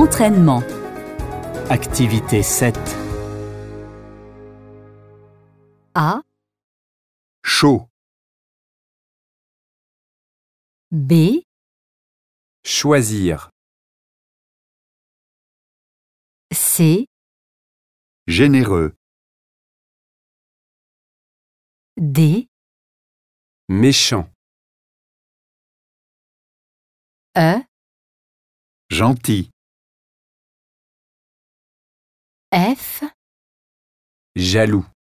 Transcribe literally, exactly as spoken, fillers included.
Entraînement. Activité sept. A, Chaud. B, Choisir. C, Généreux. D, Méchant. E, Gentil. F, Jaloux.